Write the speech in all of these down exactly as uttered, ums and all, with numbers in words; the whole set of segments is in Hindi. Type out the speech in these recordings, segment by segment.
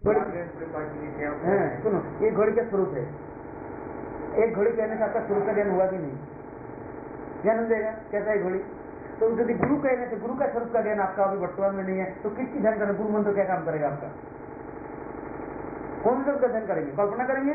सुनो, ये घड़ी का स्वरूप है। एक घड़ी कहने से आपका स्वरूप का ज्ञान हुआ कि नहीं? ज्ञान हो जाएगा कैसा है घड़ी। तो यदि गुरु कहने से गुरु का स्वरूप का ज्ञान आपका अभी वर्तमान में नहीं है तो किसकी ध्यान करें? गुरु मंत्र क्या काम करेगा आपका? कौन सा उसका ध्यान करेंगे? कल्पना करेंगे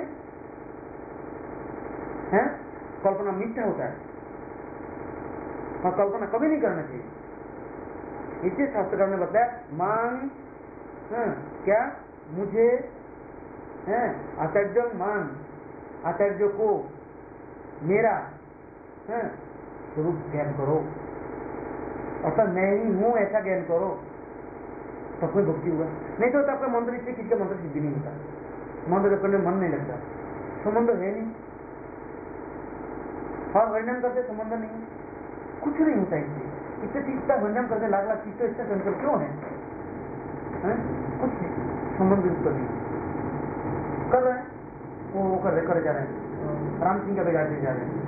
हैं? कल्पना मिथ्या होता है और कल्पना कभी नहीं करना चाहिए। इसे शास्त्रकार ने बताया मान है, क्या मुझे है आचार्य मान, आचार्य को मेरा है स्वरूप ज्ञान करो, अर्थात मैं ही हूं ऐसा ज्ञान करो, तब कोई भक्ति हुआ। नहीं तो आपका मंत्र इससे किसी का मंत्र सिद्धि नहीं होता, मंत्र करने मन नहीं लगता, संबंध है नहीं, और वर्णन करते संबंध नहीं, कुछ नहीं होता इससे। इससे तीसरा वर्णन करते लाख लाख चीज तो इसका संकल्प क्यों है? है? कुछ नहीं, संबंध उत्तर नहीं कर रहे हैं, वो वो कर रहे करे जा रहे हैं, राम सिंह का बिगाड़ते जा रहे हैं।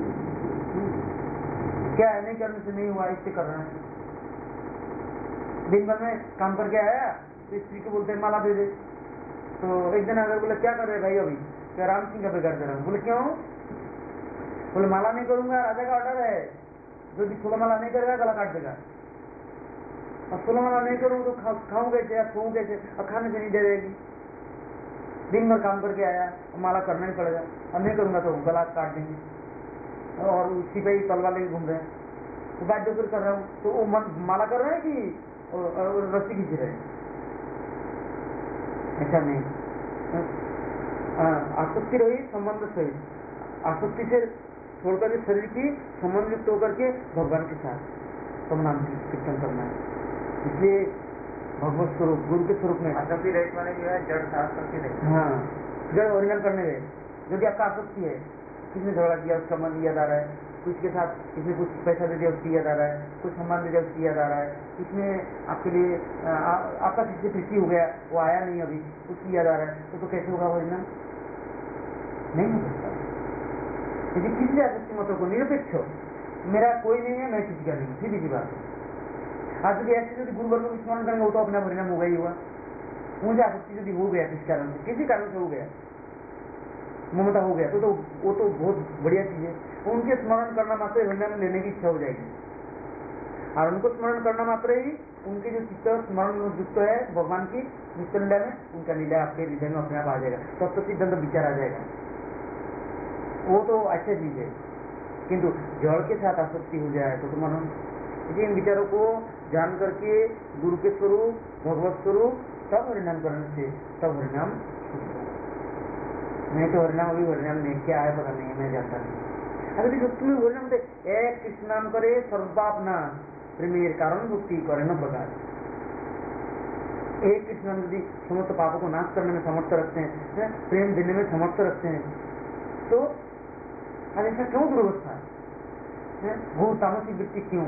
क्या है? नहीं करने से नहीं हुआ, इससे कर रहे हैं। दिन भर में काम करके आया तो स्त्री को बोलते माला दे दे, तो एक दिन अगर बोले क्या कर रहे भाई अभी? क्या राम सिंह का बिगाड़ दे रहा हूँ। बोले क्यों? बोले माला नहीं करूंगा, राजा का ऑर्डर है, जो भी सोलह माला नहीं करेगा गला काट देगा, और सोलह माला नहीं करूँ तो खाऊं कैसे या सोऊं कैसे, और खाने से नहीं दे देगी। दिन भर काम करके आया और माला करना ही पड़ेगा, और नहीं करूंगा तो गला काट देंगे, और उसी पे ही तलवार लेके घूम रहे हैं। तो बात जो कर रहा हूँ तो वो माला कर रहे हैं कि रस्सी खींच रहे हैं? ऐसा नहीं। आसक्ति रही संबंध सही, आसक्ति से छोड़कर के शरीर की संबंध युक्त होकर के भगवान के साथ तब नाम कीर्तन करना है। इसलिए भगवत स्वरूप गुरु के स्वरूप में आसक्ति रहित माने जो है जड़ आसक्ति रहित। हाँ, जड़ ओरिजिनल करने गए, जो भी आपका आसक्ति है, किसने झगड़ा किया उसका मन याद आ रहा है, कुछ के साथ किसने कुछ पैसा दे दिया उसकी याद आ रहा है, कुछ सम्मान दे दिया उसकी याद आ रहा है, किसने आपके लिए आ, आपका किससे प्रीति हो गया वो आया नहीं अभी उसकी याद आ रहा है, तो, तो कैसे होगा भजना? नहीं हो सकता। यदि किसी आसक्ति मतों को निरपेक्ष हो, मेरा कोई नहीं है, मैं किसी का नहीं, सीधी सी बात है। आज यदि ऐसे यदि गुरु वर्ग को स्मरण करेंगे वो तो अपना परिणाम होगा ही हुआ। मुझे आसक्ति यदि हो गया किस कारण से, किसी कारण से हो गया, ममता हो गया, तो, तो वो तो बहुत बढ़िया चीज है। उनके स्मरण करना मात्र हृदय लेने की इच्छा हो जाएगी, और उनको स्मरण करना मात्र ही उनके जो चित्त स्मरण युक्त है भगवान की नित्य लीला में, उनका लीला आपके हृदय में अपने आप आ जाएगा, तब तो सिद्धांत विचार आ जाएगा, वो तो अच्छा चीज है। किंतु जड़ के साथ आसक्ति हो जाए तो मन, इन विचारों को जान करके गुरु के स्वरूप भगवत स्वरूप तब हरिनाम करने से तब हरिनाम, नहीं तो हरिनाम अभी हरिनाम नहीं, क्या है पता नहीं, मैं जानता नहीं। अगर तुम्हें हरिनाम दे एक कृष्ण नाम करे सर्वपाप ना प्रेमेर कारण मुक्ति करे न प्रकार, एक कृष्ण नाम यदि समस्त पापों को नाश करने में समर्थ रखते हैं, प्रेम देने में समर्थ रखते हैं, तो ऐसा क्यों दुर्वस्था है? वो तामसिक वृत्ति क्यों?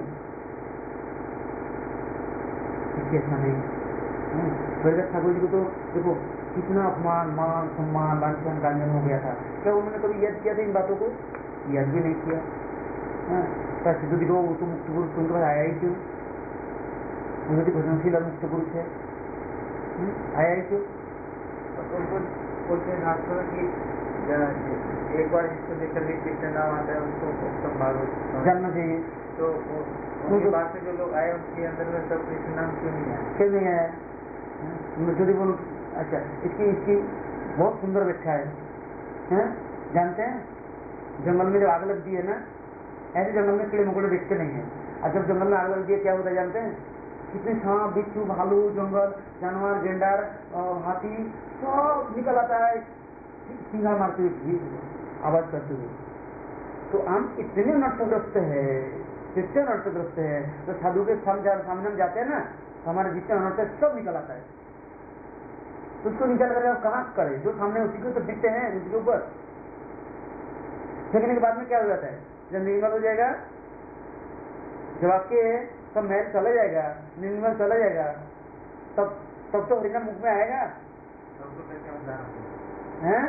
ऐसा नहीं। ब्रजदास ठाकुर जी को तो देखो कितना अपमान मान सम्मान लांछन गांजन हो गया था, क्या उन्होंने कभी याद किया था इन बातों को? याद भी नहीं किया। सिद्धू दिखो वो तो मुक्त पुरुष उनके पास आया ही क्यों? उन्होंने भजनशील और मुक्त पुरुष है, आया ही क्यों? बोलते शास्त्रों की एक बार जिसको लेकर भी कृष्ण नाम आता है उसको उत्तम भाग जानना चाहिए। तो उनकी बात से जो लोग आए उनके अंदर में सब कृष्ण नाम क्यों नहीं आया? क्यों नहीं आया? मुझे बोलो। अच्छा, इसकी इसकी बहुत सुंदर व्याख्या है, हैं? जानते हैं जंगल में जब आग लगती है ना, ऐसे जंगल में कीड़े मकोड़े देखते नहीं है, और जब जंगल में आग लगती है क्या होता है जानते हैं? कितने सांप बिच्छू भालू जंगल जानवर गेंडार हाथी सब निकल आता है सिंगा मारते हुए आवाज करते हुए। तो हम इतने नष्टग्रस्त है, इतने नष्टग्रस्त है, तो साधु के सामने हम जाते हैं ना, हमारे जितने अनर्थ है सब निकल आता है, तो उसको निकाल कर कहाँ करे? जो सामने उसी को तो दिखते हैं, उसके ऊपर फेंकने के बाद में क्या हो जाता है? जब निर्मल हो जाएगा, जब आपके सब महल चला जाएगा, निर्मल चला जाएगा, तब तब तो हरिनाम मुख में आएगा। तब तो कैसे उद्धार हैं?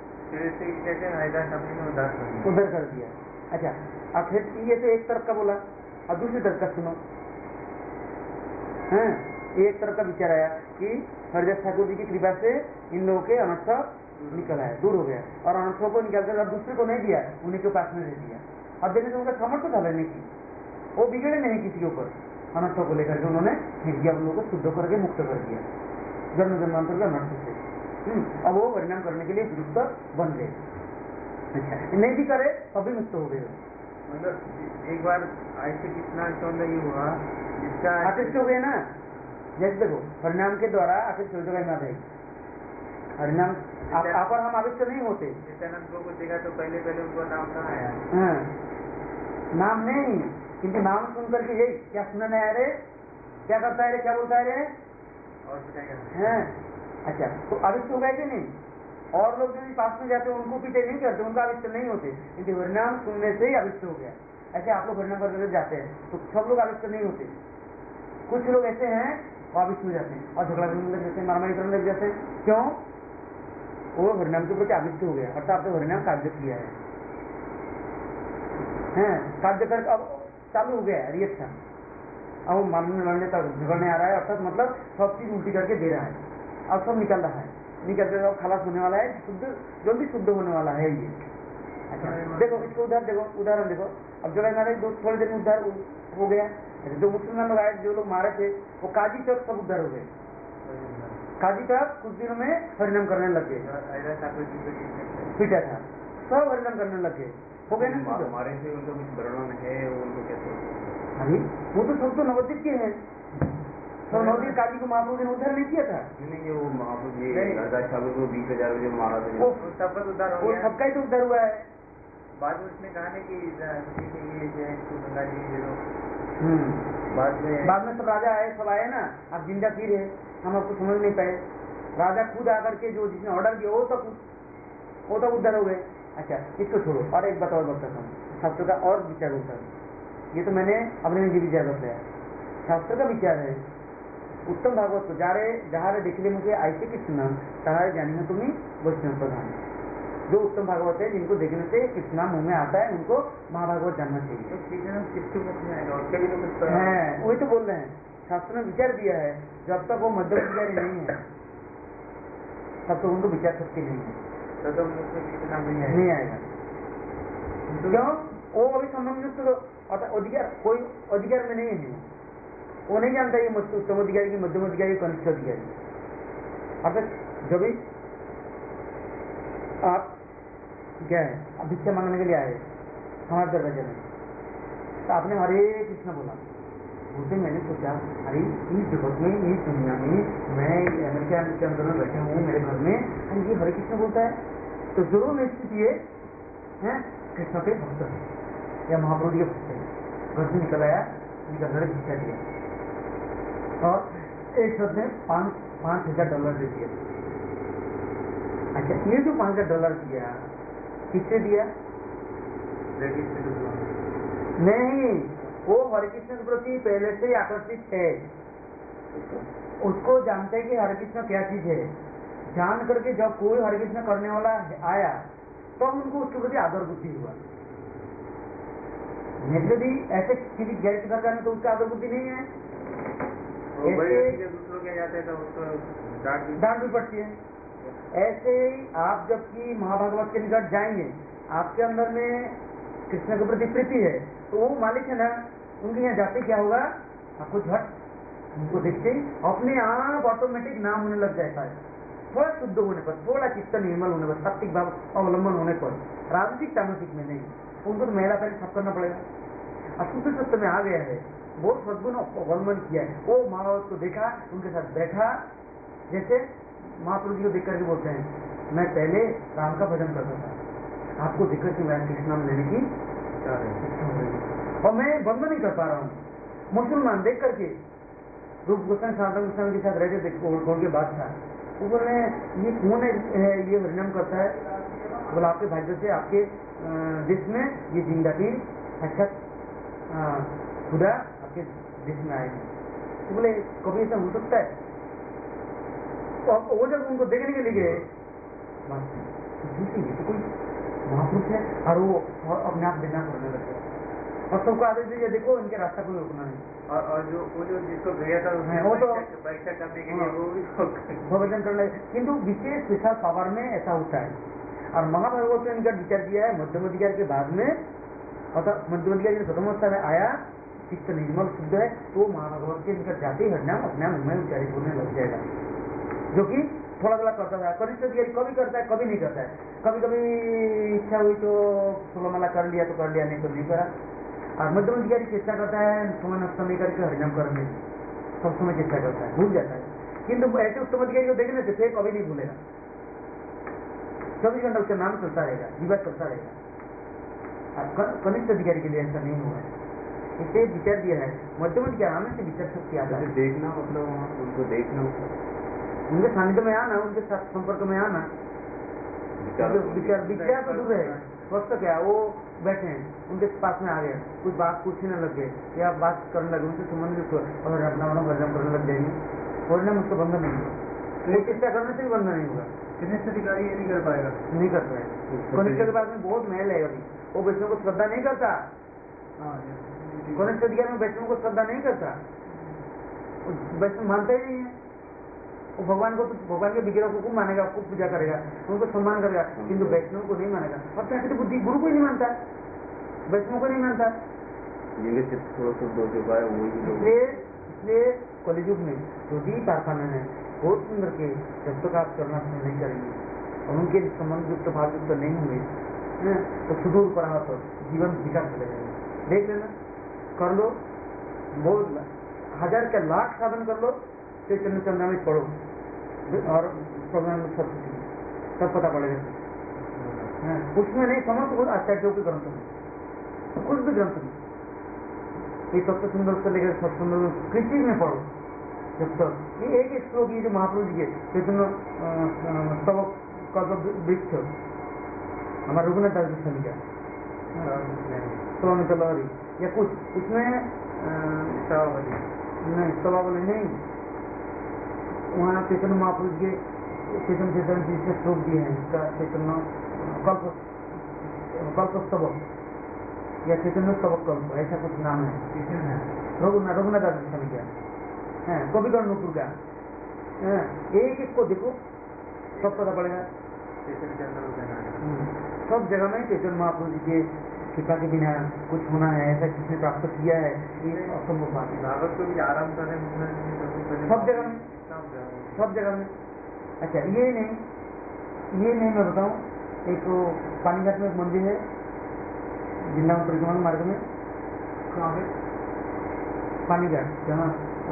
कैसे उधर कर दिया। अच्छा, अब फिर ये तो एक तरफ का बोला, अब दूसरी तरफ का सुनो, हैं? एक तरफ का विचार आया कि हरिदास ठाकुर जी की कृपा से इन लोगों के अनर्थ निकल आया, दूर हो गया, और अनर्थों को निकाल कर दूसरे को नहीं दिया, उन्हीं के पास में दे दिया। अब देने से उनका सामर्थ्य था लेने की, वो बिगड़े नहीं किसी के ऊपर, अनर्थों को लेकर के उन्होंने फेंक दिया, उन लोगों को शुद्ध करके मुक्त कर दिया जन्म जन्मांतर के अनर्थ से। अब वो परिणाम करने के लिए विरुद्ध बन गए। अच्छा, नहीं भी करे तब भी मुक्त हो गए। मतलब एक बार ऐसे कितना सौंदर्य हुआ जिसका आकृष्ट हो गए ना, जैसे देखो परिणाम के द्वारा आकृष्ट हो जगह माता है, परिणाम आप, आप और हम आविष्ट नहीं होते। नित्यानंद प्रभु को देखा तो पहले पहले उनको नाम कहाँ आया? हाँ, नाम नहीं, किंतु नाम सुन करके यही क्या सुनने नहीं आ रहे, क्या करता है रे, क्या बोलता है रे, और क्या है। अच्छा, तो आविष्ट हो गए कि नहीं? और लोग जो पास में जाते हैं उनको पीछे नहीं करते, उनका आविष्ट नहीं होते, किंतु हरिनाम सुनने से ही आविष्ट हो गया। ऐसे आप लोग हरिनाम करने जाते हैं तो सब लोग आविष्ट नहीं होते, कुछ लोग ऐसे हैं वो आविष्ट हो जाते हैं और झगड़ा करने लग जाते हैं, मारामारी करने लग जाते हैं। क्यों? वो हरिनाम के प्रति आविष्ट हो गया, अर्थात आपने हरिनाम कार्य किया है, हैं कार्य कर अब चालू हो गया रिएक्शन, अब वो मारने लड़ने तक झगड़ने आ रहा है, अर्थात मतलब सब चीज उल्टी करके दे रहा है, अब सब निकल रहा है, निकल कर अब खलास होने वाला है, शुद्ध जल्दी शुद्ध होने वाला है ये। अच्छा देखो इसको उदाहरण देखो, उदाहरण देखो, अब जो हमारे दो थोड़ी देर में उद्धार हो गया, जो मुसलमान लोग आए, जो लोग मारे थे वो काजी तक सब उद्धार हो गए, काजी तक कुछ दिनों में हरिनाम करने लग गए, पीटा था सब हरिनाम करने लग गए, हो गए ना। हमारे से उनको कुछ वर्णन है, उनको कैसे? अरे वो तो सब तो नवद्वीप के हैं, सब नवद्वीप काजी को महाप्रभु ने उद्धार नहीं किया था। नहीं वो महाप्रभु जी ठाकुर को बीस हजार जो मारा था वो सबका उद्धार हो वो गया, सबका ही तो उद्धार हुआ है। बाद में उसने कहा नहीं कि ये जो है इसको गंगा जी दे दो, बाद में बाद में सब राजा आए, सब आए ना, आप जिंदा फिर है, हम आपको समझ नहीं पाए, राजा खुद आकर के जो जिसने ऑर्डर दिया वो तक वो तक उद्धार हो गए। अच्छा इसको छोड़ो, और एक बात और बताता हूँ, शास्त्र का और विचार होता है, ये तो मैंने अपने में विचार बताया, शास्त्र का विचार है, उत्तम भागवत को जा रहे जहाँ देखले मुझे ऐसे कृष्ण तहारे जानिए तुम्हें वैष्णव प्रधान, जो उत्तम भागवत है जिनको देखने से कृष्णा मुंह में आता है उनको महाभागवत जानना चाहिए। है वही तो बोल रहे हैं, शास्त्र ने विचार दिया है, जब तक वो मध्यम विचारी नहीं है तब तक उनको विचार शक्ति नहीं है, तब तो कृष्णा नहीं आएगा। क्यों? वो अभी संबंध अधिकार कोई अधिकार में नहीं है, वो नहीं जानता ये उत्तम अधिकारी की, मध्यम अधिकारी, कनिष्ठ अधिकारी। अर्थात जब भी आप क्या है अब भिक्षा मांगने के लिए आए हमारे दरवाजे में, तो आपने हरे कृष्ण बोला, बोलते मैंने सोचा अरे इस जगत में, इस दुनिया में, मैं अमेरिका के अंदर में बैठे हूँ मेरे घर में, और ये हरे कृष्ण बोलता है, तो जरूर निश्चित ये है कृष्ण के भक्त है या महाप्रभु के भक्त है। घर से निकल आया, निकल कर भिक्षा दिया और एक शब्द में पाँच पाँच हजार डॉलर दे दिया। अच्छा ये जो पाँच हजार डॉलर दिया किससे दिया? नहीं, वो हरे कृष्ण के प्रति पहले से ही आकर्षित है, उसको जानते हैं कि हरे कृष्ण क्या चीज है, जान करके जब कोई हरे कृष्ण करने वाला आया तो उनको उसके प्रति आदर बुद्धि हुआ। यदि ऐसे किसी गैर कर जाने तो उसका आदर बुद्धि नहीं है, दूसरों के जाते हैं तो उसको डांट भी पड़ती है। ऐसे ही आप जबकि महाभागवत के निकट जाएंगे, आपके अंदर में कृष्ण के प्रति प्रीति है, तो वो मालिक है ना, उनके यहाँ जाते क्या होगा, आपको झट उनको देखते अपने आप ऑटोमेटिक नाम होने लग जाता है, थोड़ा शुद्ध होने पर, थोड़ा चित्त निर्मल होने पर, सात्विक भाव अवलंबन होने पर, राजसिक तामसिक में नहीं, उनको तो महिला पहले सब करना पड़ेगा। अशुद्ध सत्य में आ गया है, बहुत सद्गुण अवलंबन किया है, वो महाभारत को देखा, उनके साथ बैठा, जैसे महाप्रभु जी को देख करके बोलते हैं मैं पहले राम का भजन करता था, आपको देख करके मैं कृष्ण नाम लेने की इच्छा हो रही और मैं बंद नहीं कर पा रहा हूँ। मुसलमान देख करके रूप गोस्वामी सनातन गोस्वामी के साथ रहते थे के बाद था, वो बोल रहे हैं ये कौन है ये हरिनाम करता है, बोला आपके भाग्य से आपके देश में ये जिंदा थी, अच्छा खुदा आपके देश में आए हैं, तो बोले कभी ऐसा हो सकता है? तो वो जब उनको देखने के लिए गए ये तो कोई महापुरुष है, और वो अपने आप देना करने लगे, और सबको आदेश दीजिए देखो इनके रास्ता को रोकना नहीं। और और जो वो जो जिसको भेजा था उसने वो तो परीक्षा करने के लिए वो भी भोजन कर ले, किंतु विशेष विशाल पावर में ऐसा होता है। और महाभागवत ने इनका विचार दिया है मध्यम अधिकार के बाद में, अर्थात मध्यम अधिकार की प्रथम अवस्था में आया, चित्त निर्मल शुद्ध है, तो महाभागवत के इनका जाति हरिनाम अपने आप में उच्चारित होने लग जाएगा, जो कि थोड़ा थोड़ा करता था। कनिष्ठ अधिकारी कभी करता है कभी नहीं करता है, कभी कभी इच्छा हुई तो सोलमाला कर लिया तो कर लिया, नहीं तो नहीं करा। और मध्यम अधिकारी चेष्टा करता है समय नष्ट नहीं करके हरिनाम करने, सब समय चेष्टा करता है, भूल जाता है। किंतु ऐसे उत्तम अधिकारी को देखने से फिर कभी नहीं भूलेगा, चौबीस घंटा उसका नाम चलता रहेगा, जीवन चलता रहेगा। कनिष्ठ अधिकारी के लिए ऐसा नहीं हुआ है, इसे विचार दिया है मध्यम अधिकारी आने से विचार शक्ति आता है। देखना मतलब वहाँ उनको देखना, उनके सानिध्य में आना, उनके साथ संपर्क में आना, विचार विचार तो दूर है, वक्त क्या वो बैठे हैं उनके पास में आ गए, कुछ बात पूछने लग गए या बात करने लगे, उनसे संबंधित और अपना अपना वर्जन करने लग जाएंगे, वर्जन उसका बंधन नहीं होगा, वो चेष्टा करने से भी बंधन नहीं होगा। कनिष्ठ अधिकारी ये नहीं कर पाएगा, नहीं कर पाएगा। कनिष्ठ के पास में बहुत महल है, अभी वो वैष्णव को श्रद्धा नहीं करता, कनिष्ठ अधिकारी में वैष्णव को श्रद्धा नहीं करता, वैष्णव मानता ही नहीं है, वो भगवान को तो भगवान के विग्रह को खूब मानेगा, खूब पूजा करेगा, उनको सम्मान करेगा, किंतु वैष्णव को नहीं मानेगा। और प्राकृतिक बुद्धि गुरु को ही नहीं मानता, वैष्णव को नहीं मानता, इसलिए इसलिए कलियुग में यदि कारखाना है बहुत सुंदर के जब तक आप करना नहीं करेंगे और उनके संबंध युक्त भाव युक्त नहीं होंगे तो सुदूर पराहत जीवन विकास हो जाएगा। देख लेना, कर लो, बहुत हजार के लाख साधन कर लो, चैतन्य चंद्रामृत पढ़ो और प्रोग्राम सब सब पता पड़ेगा। उसमें नहीं समझ बहुत आचार्यों के ग्रंथ में, कुछ भी ग्रंथ में ये सबसे सुंदर से लेकर सब सुंदर कृषि में पढ़ो जब तक। ये एक एक श्लोक ये जो महापुरुष जी के चैतन्य स्तवक का जो वृक्ष हमारा रघुनाथ दास जी समिका स्वामी तलवारी या कुछ इसमें नहीं स्तवावली नहीं, वहाँ चैतन्य महापुरुष के चैतन्य चैतन्य जी से श्लोक दिए हैं, इसका चैतन्य कल्प कल्प स्तवक या चैतन्य स्तवक कल्प ऐसा कुछ नाम है, रघुनाथ रघुनाथ दास जी समिका है, कविगण नूपुर का। एक एक को देखो सब पता पड़ेगा, सब जगह में चैतन्य महापुरुष जी के कृपा के बिना कुछ होना है ऐसा किसने प्राप्त किया है ये असंभव बात है। भागवत को भी आराम करें सब जगह में, सब जगह में। अच्छा ये नहीं ये नहीं मैं बताऊं, एक पानीघाट में एक मंदिर है वृंदावन परिक्रमा मार्ग में, कहाँ है पानीघाट, जहाँ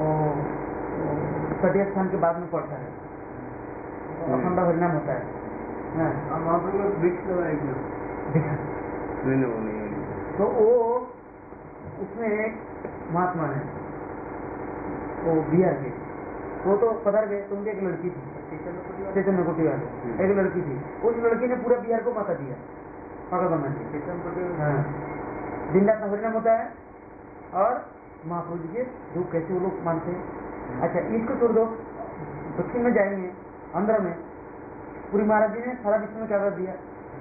सटिया स्थान के बाद में पड़ता है, अखंड हरिनाम होता है, वहाँ पर वृक्ष लगाएगा तो वो उसमें एक महात्मा है वो बिहार के, वो तो पधार गए तो उनकी एक लड़की थी चैतन्य कोटि वाले, एक लड़की थी, उस लड़की ने पूरा बिहार को माता दिया पागल बना के। दिन रात हरिनाम होता है और महापुरुष जी के जो कैसे वो लोग मानते हैं। अच्छा इसको छोड़ दो, दक्षिण में जाएंगे आंध्र में पूरी महाराज जी ने सारा विश्व में क्या कर दिया,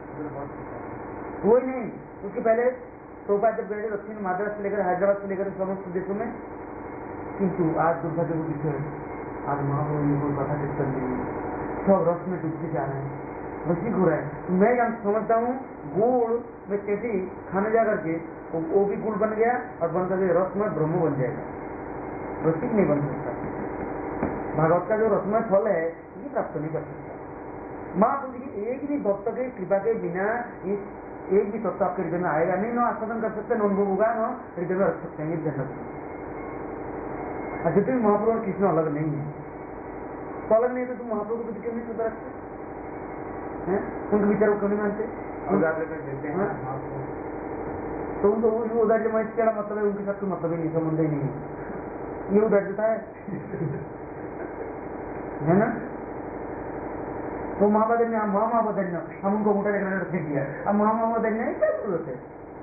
वही नहीं उसके पहले प्रभुपाद जब गए दक्षिण मद्रास से लेकर हैदराबाद से लेकर समस्त देशों में, किंतु आज दुर्भाग्य को विषय आज महाप्रभु को कथा कीर्तन नहीं, सब रस में डूबते जा रहे हैं, रसिक हो रहा है। मैं जान समझता हूँ गुड़ में कैसे खाने जा करके वो भी गुड़ बन गया और बन करके रस में ब्रह्म बन जाएगा, रसिक नहीं बन सकता। भागवत का जो रसमय फल है ये प्राप्त नहीं कर सकता। महाप्रभु जी एक भी भक्त के कृपा के बिना इस एक भी तत्व आपके हृदय में आएगा नहीं, न आस्वादन कर सकते, न अनुभव होगा, न हृदय में रख सकते हैं, ये ध्यान रखना। जितने महाप्रभु और कृष्ण अलग नहीं है, तो अलग नहीं है तो तुम महाप्रभु को क्यों नहीं सुधर रखते हैं, उनके विचारों को क्यों नहीं मानते, तो उनको उस उदार में क्या मतलब है, उनके साथ कोई मतलब ही नहीं, संबंध ही नहीं है, ये उदारता है ना। तो महाबदन्य हम महाबदन्य हम उनको मोटा देखने रख दिया, अब महाबदन्य क्या जरूरत है,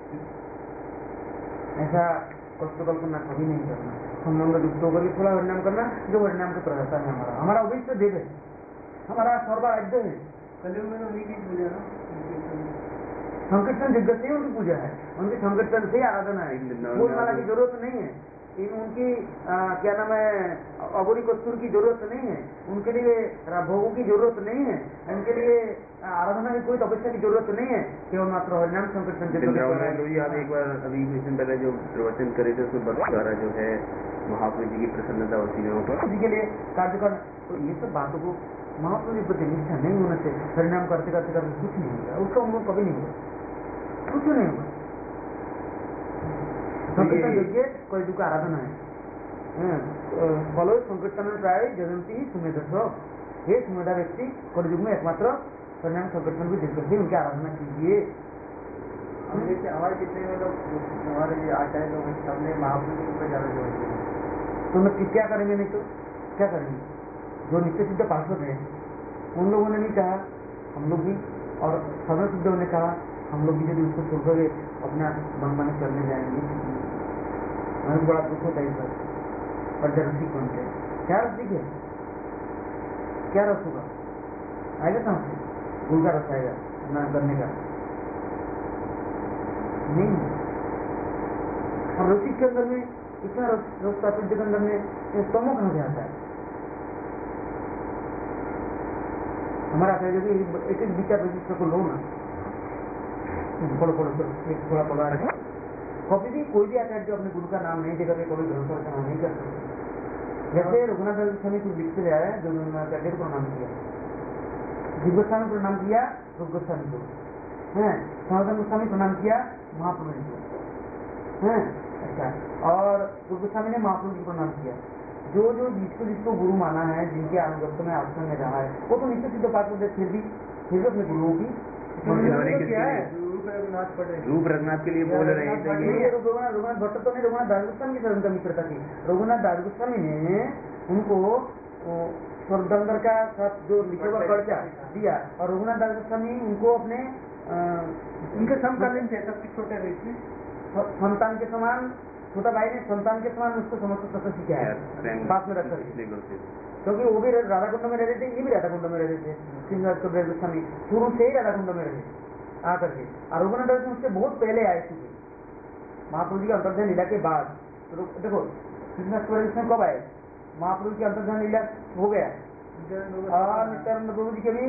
ऐसा कष्ट कल्पना कभी नहीं करना, संबंध युक्त होकर थोड़ा हरिनाम करना, जो हरिनाम के प्रदाता है हमारा हमारा अभिष्ट देव है, हमारा सर्वराज्य है। कलयुग में तो उन्हीं की पूजा ना, संकीर्तन दिग्गज से ही उनकी पूजा है, उनकी संकीर्तन से ही आराधना है। फूलमाला की जरूरत नहीं है, इन उनकी आ, क्या नाम है अबोरी कस्तूर की जरूरत नहीं है, उनके लिए भोगों की जरूरत नहीं है, उनके लिए आराधना की कोई तपस्या की जरूरत नहीं है, केवल मात्र हरिनाम संकीर्तन। आप एक बार अभी कुछ दिन पहले जो प्रवचन करे थे उसमें भक्त द्वारा जो है महाप्रभु जी की प्रसन्नता होती है उसी के लिए कार्य कर। तो ये सब बातों को महाप्रभु जी प्रति निष्ठा नहीं होने से हरिनाम करते करते करते कुछ नहीं होगा, उसका अनुभव कभी नहीं होगा, कुछ नहीं होगा। संकीर्तन योग्य कलयुग का आराधना है। फलो संकीर्तन प्राय जगंती ही सुमेध, हे सुमेधा व्यक्ति कलयुग में एकमात्र हरिनाम संकीर्तन को देखकर भी उनकी आराधना कीजिए। जैसे हमारे जितने लोग हमारे जो आचार्य लोग सबने महाप्रभु के ऊपर ज्यादा जोर दिया, तो मैं क्या करेंगे, नहीं तो क्या करेंगे? जो नित्य सिद्ध पार्षद है उन लोगों ने नहीं कहा, हम लोग भी, और सदन सिद्धों ने कहा हम लोग भी यदि उसको छोड़कर अपना मन मन चलने जाएंगे, हमें बड़ा दुख होता है इस बात पर। जब रसिक बनते हैं, क्या रसिक है, क्या रस होगा, आएगा कहाँ से? गुड़ का रस आएगा स्नान करने का? नहीं। और रसिक के अंदर में इतना रस रस प्राप्ति के अंदर में तमो कहाँ से आता है? हमारा आचार्य जो एक एक विचार रजिस्टर को लो ना, पढ़ो पढ़ो एक थोड़ा पढ़ा रहे, कभी भी कोई भी आचार्य जो अपने गुरु का नाम नहीं देकर के कभी ग्रंथ रचना नहीं कर सकते। जैसे रघुनाथ स्वामी कुछ लिखते रहा है, जो आचार्य को प्रणाम किया, दिव्य गोस्वामी प्रणाम किया रूप गोस्वामी को, है सनातन गोस्वामी प्रणाम किया महाप्रभु को, है अच्छा, और रूप गोस्वामी ने महाप्रभु को प्रणाम किया। जो जो जिसको जिसको गुरु माना है, जिनके अनुगत्य में आश्रम में रहा है, वो तो निश्चित सिद्ध पार्षद है, फिर भी फिर भी अपने गुरुओं की क्या है रूप रघुनाथ के लिए बोल रहे हैं। रघुनाथ रघुनाथ भट्ट तो नहीं, रघुनाथ दास गोस्वामी की उनका मित्रता थी। रघुनाथ दास गोस्वामी ने उनको स्वर्गंगर का जो लिखा हुआ कर्जा दिया, और रघुनाथ दास गोस्वामी उनको अपने उनके समकालीन थे, सबसे छोटे थे, संतान के समान, छोटा भाई ने संतान के समान उसको समस्त तत्व सिखाया पास में रखकर, क्योंकि वो भी राधा कुंड में रहते थे, ये भी राधा कुंड में रहते थे। श्रीनिवास गोस्वामी शुरू से ही राधा कुंड में रहे आकर के, और रघुनाथ दास उससे बहुत पहले आए थे महाप्रभु जी के अंतर्ध्यान लीला के बाद। तो देखो श्रीनिवास में कब आए? महाप्रभु की अंतर्ध्यान लीला हो गया, और नित्यानंद प्रभु जी के भी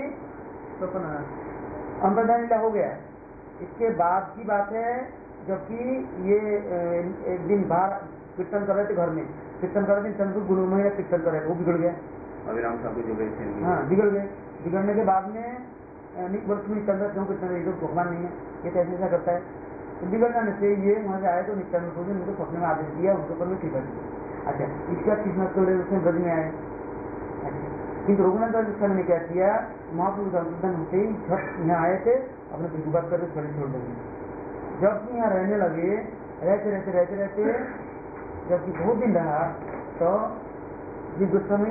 अंतर्ध्यान लीला हो गया। इसके बाद की बात है, जबकि ये एक दिन बाहर कीर्तन कर रहे थे, घर में कीर्तन कर रहे थे, चंद्र गुरु में कीर्तन कर रहे थे, वो बिगड़ गया, अभिराम ठाकुर जो गए थे, हाँ बिगड़ गए। बिगड़ने के बाद में वर्ष में चंद्र क्यों कीर्तन रहे, भगवान नहीं है, ये तो ऐसा ऐसा करता है। तो बिगड़ जाने से ये वहाँ से आए, तो नित्यानंद प्रभु ने उनको स्वप्न में आदेश दिया, उनके ऊपर में कृपा की। अच्छा, इसके बाद कृष्ण उसमें ब्रज में आए। किंतु रघुनाथ दास गोस्वामी ने क्या किया, महाप्रभु का अंतर्धान होते ही झट यहाँ आए थे, अपने प्रभुपात करके शरीर छोड़ देंगे। जब यहाँ रहने लगे, रहते रहते रहते रहते जबकि बहुत दिन रहा, तो जी गोस्वामी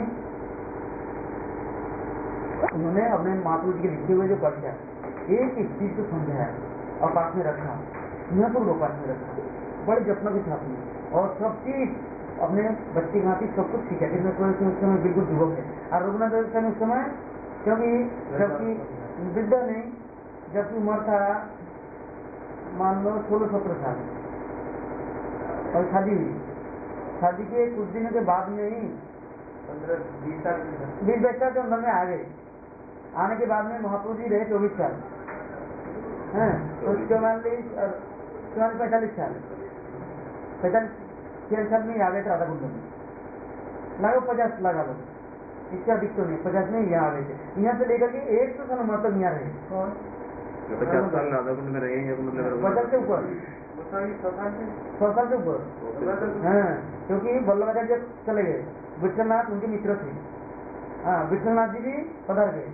उन्होंने अपने महाप्रभु जी के लिखे हुए जो पढ़ा, एक एक चीज को समझाया और पास में रखा, यहाँ पर लोग पास में रखा, बड़े जत्न के साथ में, और सब चीज अपने बच्चे के हाथ सब कुछ सीखा। उस समय बिल्कुल युवक है, और रघुनाथ दास उस समय क्योंकि जबकि वृद्ध नहीं, जबकि उम्र था मान लो सोलह सत्रह साल, और शादी हुई। शादी के कुछ दिनों के बाद में ही पंद्रह बीस साल बीस बाईस साल के अंदर में आ गए। आने के बाद में महाप्रभु जी रहे चौबीस साल, है चौवालीस चौवालीस पैंतालीस साल, पैंतालीस छह साल में आ गए थे राधा कुंड में, लगभग पचास लगा लो, इससे अधिक तो नहीं, पचास में यहाँ आ गए थे। यहाँ से लेकर के एक सौ साल उम्र तक यहाँ रहे। कौन? पचास साल राधा कुंड में रहे हैं, मतलब पचास से ऊपर, सौ साल से ऊपर, हाँ, क्योंकि वल्लभाचार्य जब चले गए, विठलनाथ उनके मित्र थे, हाँ विठलनाथ जी भी पधार गए,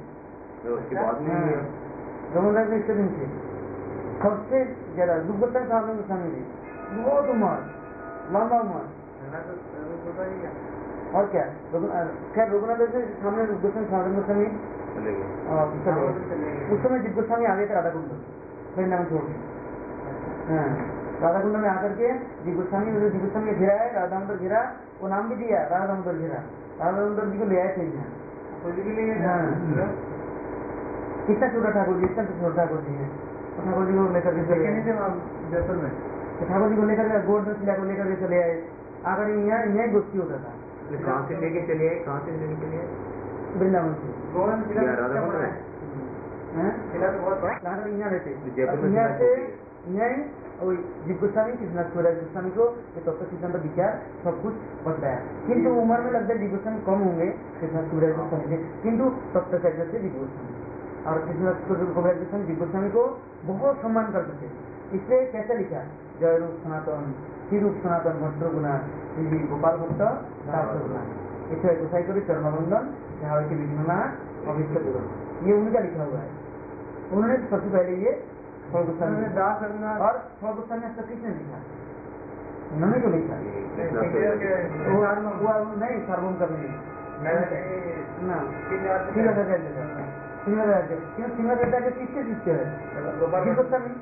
रघुनाथ जी इसके दिन थे। सबसे ज्यादा दुर्गता साधन गोस्वामी जी, बहुत उम्र, लंबा उम्र, और क्या खैर रघुनाथ से सामने गोस्वामी साधन गोस्वामी उस समय जिस गोस्वामी आ गए थे राधा कुंड वृंदावन छोड़ के, राधा कुंड में आकर के जी गोस्वामी जी गोस्वामी घेरा है, राधा दामोदर घेरा, वो नाम भी दिया राधा दामोदर घेरा, राधा दामोदर जी को ले आए थे यहाँ। कितना छोटा ठाकुर जी, इतना छोटा ठाकुर जी है, तो ठाकुर जी को लेकर के चले लेकिन आए, जब आप जयपुर में तो ठाकुर जी को लेकर के गोवर्धन शिला को लेकर के चले आए, आकर यहाँ यहाँ गोष्ठी होता था कहाँ से लेके चले आए, कहाँ से लेके चले आए? वृंदावन से। गोवर्धन शिला यहाँ राधा कुंड में? हैं? शिला तो बहुत बड़ा यहाँ यहाँ रहते, जयपुर में यहाँ शिला से होती है। यहाँ वही जीव गोस्वामी कृष्णदास कविराज गोस्वामी को ये तत्व सिद्धांत विचार सब कुछ बताया, किंतु उम्र में लगता है जीव गोस्वामी कम होंगे कृष्णदास कविराज गोस्वामी से, किंतु तत्वाचार्य से जीव गोस्वामी और कृष्णदास कविराज गोस्वामी जीव गोस्वामी को बहुत सम्मान करते थे। इसलिए कैसे लिखा, जय रूप सनातन श्री रूप सनातन भद्र गुना श्री गोपाल भट्ट दास गुना, इसे गोसाई कवि चरणबंदन जहाँ विघ्ननाथ अभिष्ट पूर्ण, ये उनका लिखा हुआ है। उन्होंने सबसे पहले ये फल गोस्वामी दास रघुनाथ और फल गोस्वामी सब किसने लिखा, उन्होंने जो लिखा वो आदमी- वो आदमी नहीं सार्वभौम करने ना सिंहाचार्य सिंहाचार्य क्यों सिंहाचार्य किसके शिष्य है, जीव गोस्वामी।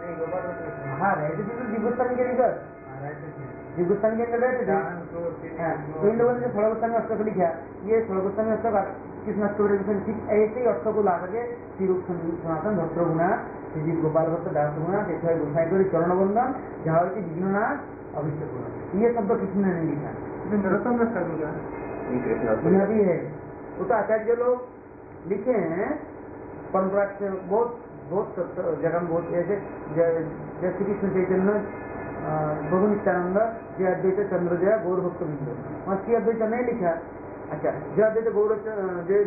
हाँ रहते थे तो जीव गोस्वामी के निकट, जीव गोस्वामी के अंदर रहते थे। हाँ, तो इन लोगों ने फल गोस्वामी अष्टक लिखा, ये फल गोस्वामी अष्टक कृष्ण अष्टक ठीक ऐसे ही अष्टक को ला करके श्री रूप सनातन भद्र गुना श्री गोपाल भट्ट दास गुना देखा गोसाई कवि चरणबंदन जहाँ विघ्ननाथ अभिष्ट गुना, ये शब्द किसी ने नहीं लिखा, नरोत्तम दास ठाकुर का यहाँ भी है। वो तो आचार्य लोग लिखे हैं परंपरा से बहुत बहुत जगह में बहुत ऐसे जय श्री कृष्ण चैतन्य प्रभु नित्यानंद जय अद्वैत चंद्र जय गौर भक्त बिंद, वहाँ श्री अद्वैत नहीं लिखा। अच्छा जय अद्वैत गौर जय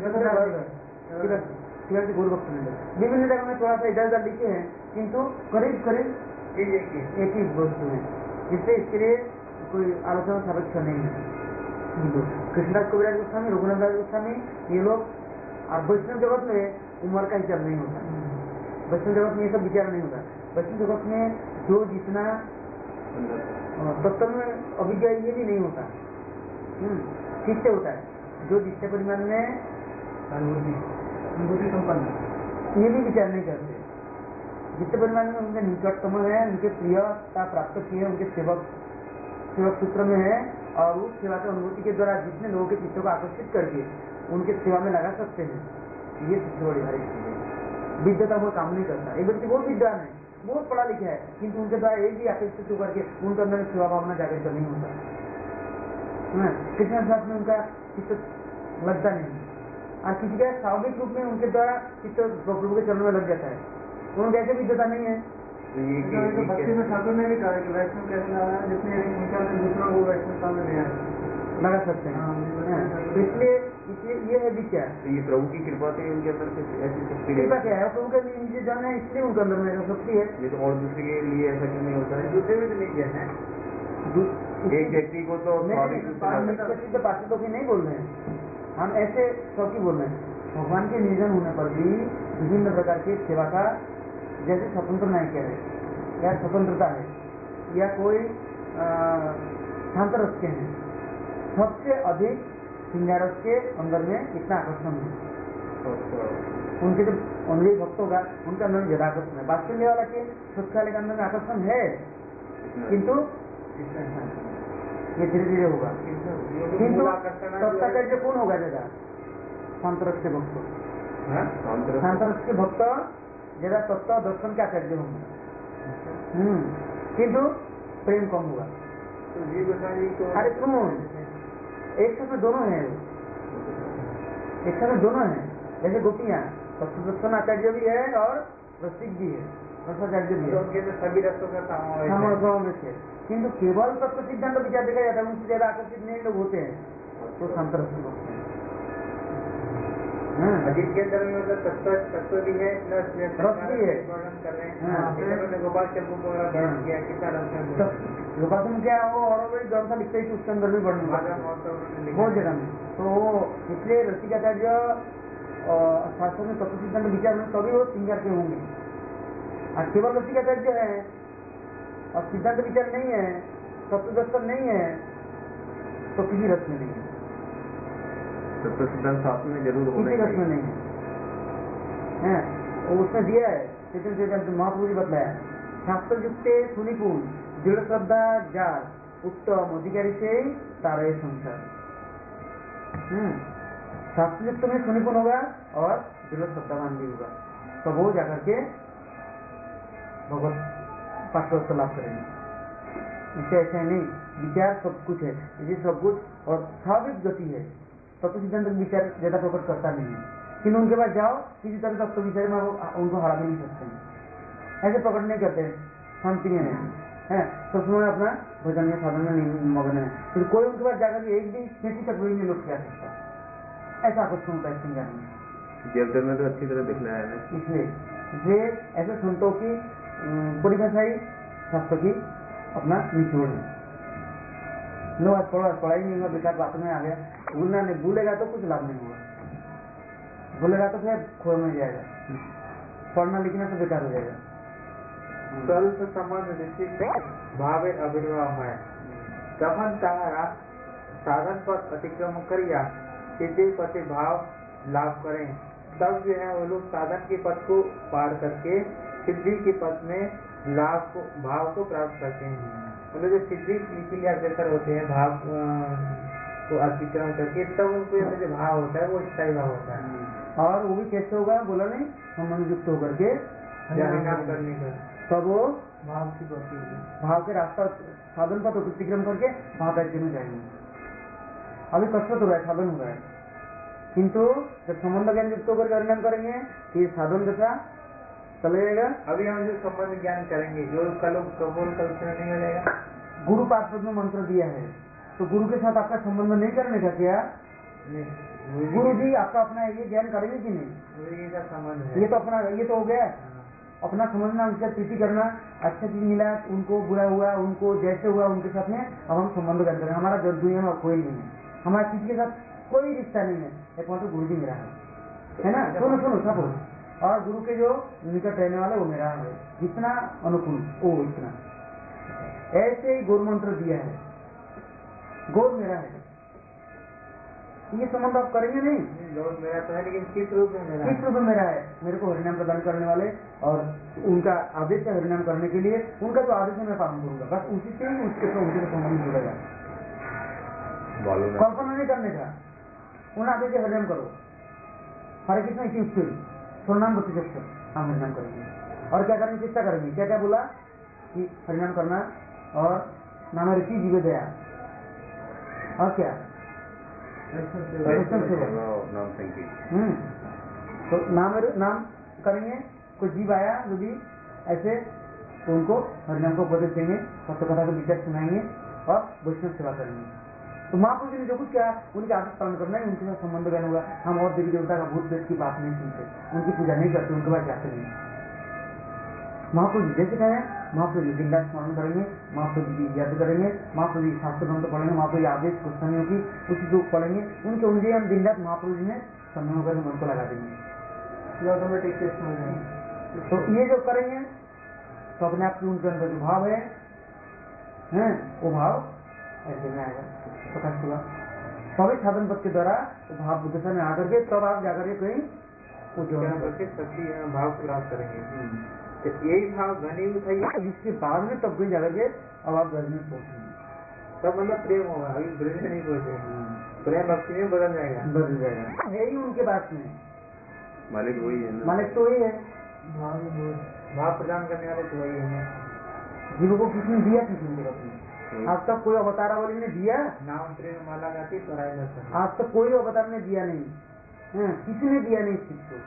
शिवाजी गौर भक्त बिंद विभिन्न जगह में थोड़ा सा इधर उधर लिखे हैं, किंतु करीब करीब एक ही वस्तु है, जिससे इसके लिए कोई आलोचना सापेक्ष नहीं है। कृष्णदास कविराज गोस्वामी रघुनाथ दास गोस्वामी ये लोग, और वैष्णव जगत में उम्र का हिसाब नहीं होता, वैष्णव जगत में ये सब विचार नहीं होता। वैष्णव जगत में जो जितना तत्व में अभिज्ञा ये भी नहीं होता, किससे होता है, जो जितने परिमाण में अनुभूति संपन्न ये भी विचार नहीं करते, जितने परिमाण में उनके निकटतम है, उनके प्रियता प्राप्त किए, उनके सेवक सेवक सूत्र में है, और उस सेवा की अनुभूति के द्वारा जितने लोगों के चित्तों को आकर्षित करके उनके सेवा में लगा सकते हैं, ये सबसे बड़ी भारी चीज है। विद्वता वो काम नहीं करता, एक व्यक्ति बहुत विद्वान है, बहुत पढ़ा लिखा है, किंतु उनके द्वारा एक भी आकर्षित होकर के उनके अंदर सेवा भावना जागृत नहीं होता, कृष्ण साथ में उनका चित्त लगता नहीं, और किसी का स्वाभाविक रूप में उनके द्वारा चित्त प्रभु के चरणों में लग जाता है, तो उनके ऐसे विद्वता नहीं है। भक्ति में ठाकुर ने भी कहा कि वैष्णव कैसे लगा है, जितने उनका दूसरों को वैष्णव सामने लिया लगा सकते हैं। तो इसलिए इसलिए ये है विचार, तो ये प्रभु की कृपा से उनके अंदर कुछ ऐसी शक्ति कृपा क्या है, प्रभु के नीचे जाना है इसलिए उनके अंदर में शक्ति है। ये तो और दूसरे के लिए ऐसा क्यों नहीं होता है? दूसरे में तो नहीं किया है, एक व्यक्ति को तो प्रसिद्ध पार्षदों की नहीं बोल रहे हैं हम, ऐसे सबकी बोल रहे हैं। भगवान के निर्जन होने पर भी विभिन्न प्रकार की सेवा का जैसे स्वतंत्र नहीं कह रहे, या स्वतंत्रता है, या कोई शांत रस के हैं, सबसे अधिक सिंगारस के अंदर में इतना आकर्षण है, उनके जो अनुयायी भक्त होगा उनके अंदर में ज्यादा आकर्षण है। वात्सल्य वाला के स्वच्छ वाले के अंदर में आकर्षण है, किंतु ये धीरे धीरे होगा, किंतु तत्वाचार्य कौन होगा ज्यादा, शांत रस के भक्त, शांत रस के भक्त ज्यादा तत्व दर्शन के आचार्य होंगे, किंतु प्रेम कम होगा। अरे सुन, एक समय दोनों है, एक समय दोनों है, जैसे गोपियां तत्व दर्शन आचार्य भी है और रसिक भी है, रसाचार्य भी है, सभी रसों का समावेश है, किंतु केवल तत्व सिद्धांत विचार देखा जाता है, उनसे ज्यादा आकर्षित नहीं लोग होते हैं, तो शांत रस के भक्त हैं। अजीत के अंदर में मतलब तत्व तत्व भी है प्लस रस भी है, वर्णन कर रहे हैं। गोपाल चंद्र को वर्णन किया कितना रस, गोपाल में क्या वो और ग्रंथ लिखते ही उसके अंदर भी वर्णन बहुत जगह में, तो इसलिए रसिकाचार्य शास्त्र में तत्व सिद्धांत विचार में तभी वो सिंगार के होंगे, और केवल रसिकाचार्य है और सिद्धांत विचार नहीं है, तत्व दर्शन नहीं है, तो किसी रस में नहीं है, तत्व सिद्धांत शास्त्र में जरूर होना किसी रस में नहीं है, है उसमें दिया है चैतन्य चैतन्य महाप्रभु जी बतलाया, शास्त्र युक्ते सुनिपुण दृढ़ श्रद्धा जार उत्तम अधिकारी से तारे संसार, शास्त्र युक्त में सुनिपुण होगा और दृढ़ श्रद्धावान भी होगा, तब वो जाकर के भगवत पार्श्वस्थ लाभ करेंगे। इससे ऐसा नहीं, विचार सब कुछ है, ये सब कुछ और स्वाभाविक गति है। तत्व सिद्धांत विचार ज्यादा प्रकट करता नहीं है, किन्तु उनके पास जाओ किसी तरह तत्व विचार में उनको हरा भी नहीं सकते हैं, ऐसे प्रकट नहीं करते, शांति में नहीं है, तो समय अपना भजन में साधन में मगन है। फिर कोई उनके पास जाकर एक भी खेती तक वही नहीं लुट किया सकता, ऐसा आकर्षण होता है संज्ञान में। जीवन में तो अच्छी तरह दिखना है, इसलिए इसलिए ऐसे संतों की परिभाषा ही शास्त्र की अपना निचोड़ है। लो आज पढ़ो, आज पढ़ाई नहीं हुआ, बेकार बात में आ गया, भूलना नहीं, भूलेगा तो कुछ लाभ नहीं होगा, भूलेगा तो फिर खोर में जाएगा, पढ़ना लिखना तो बेकार हो जाएगा। स्वल्प संबंध निश्चित भावे आविर्भाव है, तमन तारा साधन पर अतिक्रमण करिया सिद्धि पति भाव लाभ करें, तब जो है वो लोग साधन के पथ को पार करके सिद्धि के पथ में लाभ को भाव को प्राप्त करते हैं। मतलब जो सिद्धि के लिए अग्रसर होते हैं भाव को अतिक्रमण करके, तब उनको जो भाव होता है वो स्थायी भाव होता है। और वो भी कैसे होगा बोला नहीं, संबंध युक्त होकर के हरिनाम करने का, तब वो भाव की गति भाव के रास्ता साधन पर अतिक्रम करके वहां बैठ में जाएंगे। अभी कसरत हो रहा है, साधन हो रहा है, किंतु जब संबंध ज्ञान युक्त होकर हरिनाम करेंगे तो ये साधन जैसा चले जाएगा। अभी हम जो संबंध ज्ञान करेंगे जो कल कबूल कल से नहीं हो जाएगा। गुरु पार्षद में मंत्र दिया है तो गुरु के साथ आपका संबंध नहीं करने का क्या? गुरु जी आपका अपना ये ज्ञान करेंगे कि नहीं? का संबंध है, ये तो अपना ये तो हो गया अपना समझना, उनसे प्रीति करना, अच्छा चीज मिला उनको, बुरा हुआ उनको, जैसे हुआ उनके साथ में अब हम संबंध ज्ञान करें। हमारा दुनिया में कोई नहीं है, हमारा किसी के साथ कोई रिश्ता नहीं है, एक मात्र गुरु जी मेरा है, है ना? सुनो सुनो सब, और गुरु के जो निकट रहने वाले वो मेरा है, जितना अनुकूल वो इतना। ऐसे ही गौर मंत्र दिया है, गौर मेरा है, ये संबंध आप करेंगे नहीं? गौर मेरा तो है, लेकिन किस रूप में मेरा किस रूप में मेरा है? मेरे को हरिनाम प्रदान करने वाले और उनका आदेश है हरिनाम करने के लिए, उनका जो आदेश है मैं पालन करूंगा, बस उसी से ही उसके उनसे संबंध जुड़ेगा। कल्पना नहीं करने का, उन आदेश से हरिनाम करो, हरे कृष्ण इसी उसके स्वनाम बच्चे हम हरिनाम करेंगे। और क्या करेंगे? चेष्टा करेंगे, क्या क्या बोला कि हरिनाम करना और नाम ऋषि जीव दया, और क्या नाम संकीर्तन। हम्म तो नाम नाम करेंगे, कोई जीव आया जो भी ऐसे तो उनको हरिनाम को उपदेश देंगे, सत्य कथा को विचार सुनाएंगे और वैष्णव सेवा करेंगे। तो महापुरुष ने जो कुछ किया उनके आदेश पालन करना है, उनके साथ संबंध ज्ञान होगा। हम और देवी देवता का भूत प्रेत की बात नहीं सुनते, उनकी पूजा नहीं करते, उनके पास जाते नहीं। महापुरुष जैसे कहें महापुरुष दिन रात स्मरण करेंगे, महापुरुष की याद करेंगे, महापुरुष की शास्त्र ग्रंथ पढ़ेंगे, महापुरुष आदेश गोस्वामियों की उसी जो पढ़ेंगे, उनके उनके हम दिन रात महापुरुष में समय होकर मन को लगा देंगे, ऑटोमेटिक टेस्ट हो जाएंगे। तो ये जो करेंगे तो अपने आप की उनके अंदर जो भाव है, है वो भाव ऐसे में आएगा, प्रकाश होगा। सभी साधन पद के द्वारा भाव बुद्धता में आकर के तब आप जाकर के कहीं करके शक्ति भाव को प्राप्त करेंगे। तो यही भाव घनीभूत है, जिसके बाद में तब कहीं जाकर के अब आप घर में पहुंचेंगे, तब मतलब प्रेम होगा। अभी प्रेम में नहीं पहुंचे, प्रेम भक्ति में बदल जाएगा, बदल जाएगा। है ही उनके पास में मालिक वही है ना, मालिक तो वही है, भाव प्रदान करने वाले तो वही है। जीवों को किसने दिया? किसने दिया? आज तक कोई अवतारावली ने दिया? नाम प्रेम माला गाती पढ़ाई जाता, आज तक कोई अवतार ने दिया नहीं, किसी ने दिया नहीं इस चीज को।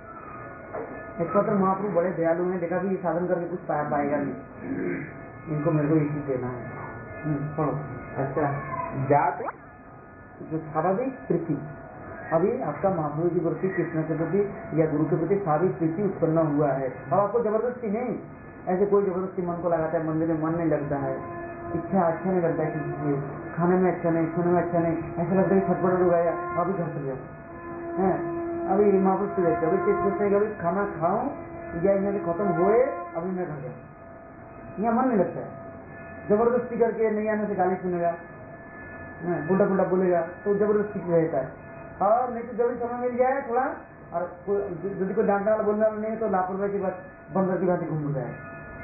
एक पत्र महाप्रभु बड़े दयालु हैं, देखा कि ये साधन करके कुछ पा पाएगा नहीं, इनको मेरे को ये चीज देना है। पढ़ो। अच्छा, जात जो स्वाभाविक प्रीति, अभी आपका महाप्रभु के प्रति, कृष्ण के प्रति या गुरु के प्रति स्वाभाविक प्रीति उत्पन्न हुआ है। अब आपको जबरदस्ती नहीं, ऐसे कोई जबरदस्ती मन को लगाता है, मंदिर में मन नहीं लगता है, इच्छा अच्छा नहीं लगता है, किसी खाने में अच्छा नहीं, सोने में अच्छा नहीं, ऐसा लगता है छटपट हो गया, अभी घर चले जाओ है। अभी महापुरुष से देखते अभी चेक सोचते हैं कि अभी खाना खाऊं या यहाँ से खत्म हुए अभी मैं घर जाऊँ, यहाँ मन नहीं लगता है। जबरदस्ती करके नहीं आने से गाली सुनेगा, उल्टा पुल्टा बोलेगा तो जबरदस्ती रहता है। और नहीं तो जब भी समय मिल जाए थोड़ा, और यदि कोई डांटने वाला बोलने वाला नहीं तो लापरवाही की बात बंदर की बात घूम जाए,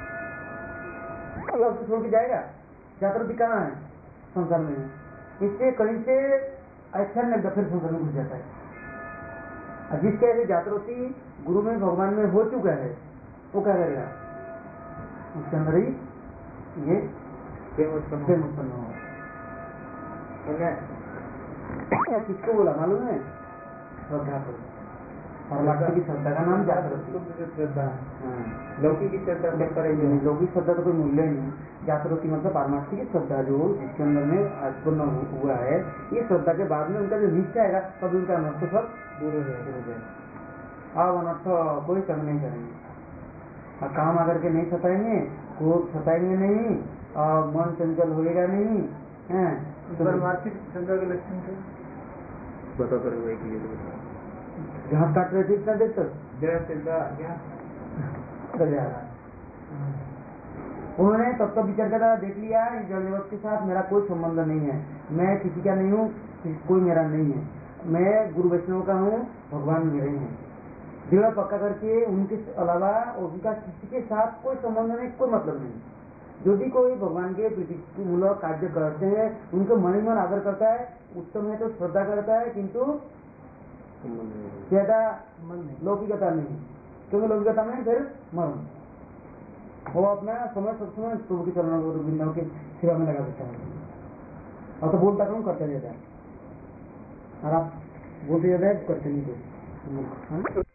छोड़ के जाएगा। जागृति कहाँ है? संसार में है, इससे कहीं से अच्छा नहीं लगता, फिर संसार में घुस जाता है। जिसके ऐसे जागृति गुरु में भगवान में हो चुका है वो क्या करेगा? उसके अंदर ही ये प्रेम उत्पन्न प्रेम उत्पन्न हो। किसको बोला मालूम है? श्रद्धा को। परमात्मा की श्रद्धा का नाम जागृति। श्रद्धा लौकिक की श्रद्धा में करेंगे, लौकिक श्रद्धा तो कोई मूल्य नहीं। जागृति मतलब परमात्मा की श्रद्धा जो जिसके अंदर में उत्पन्न हुआ है, ये श्रद्धा के बाद में उनका जो निश्चय आएगा तब उनका अनर्थ सब दूर हो जाएगा। अब अनर्थ कोई कम नहीं करेंगे, और काम आकर के नहीं सताएंगे, क्रोध सताएंगे नहीं, और मन चंचल होएगा नहीं है। परमार्थिक श्रद्धा के लक्षण थे बता करूँगा कि ये घास काट रहे थे इतना देर तक जरा श्रद्धा उन्होंने तब तक विचार करा, देख लिया इस जड़ जगत के साथ मेरा कोई संबंध नहीं है, मैं किसी का नहीं हूँ, कोई मेरा नहीं है, मैं गुरु वैष्णव का हूँ, भगवान मेरे हैं। दृढ़ पक्का करके उनके अलावा उनका किसी के साथ कोई संबंध नहीं, कोई मतलब नहीं। जो भी कोई भगवान के प्रीतिमूलक कार्य करते हैं उनके मन ही मन आदर करता है, उत्तम है तो श्रद्धा करता है, किंतु ज्यादा लौकिकता नहीं, क्योंकि लौकिकता में फिर मरण वो अपना समय सब समय प्रभु के चरणों को बिंदाओं की सेवा में लगा देता है, और तो बोलता कौन करते रहता है, और आप बोलते जाता है करते नहीं।